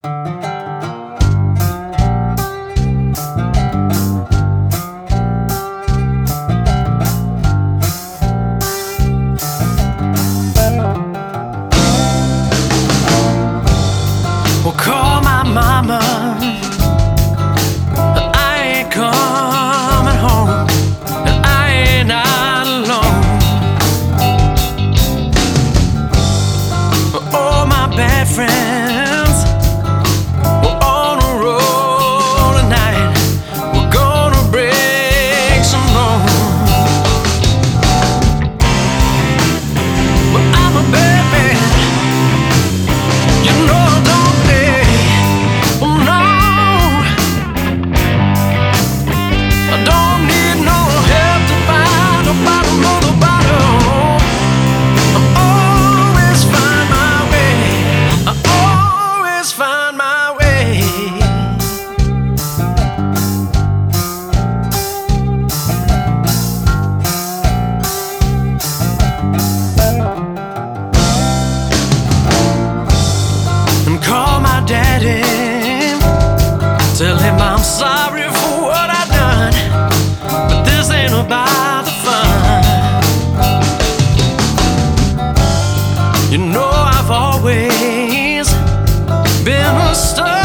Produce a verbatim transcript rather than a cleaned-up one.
Well, call my mama, I ain't coming home, and I ain't not alone. All my bad friends, we're on a roll tonight. We're gonna break some bones. But I'm a bad man, you know I don't. Call my daddy, tell him I'm sorry for what I done, but this ain't about the fun. You know I've always been a star.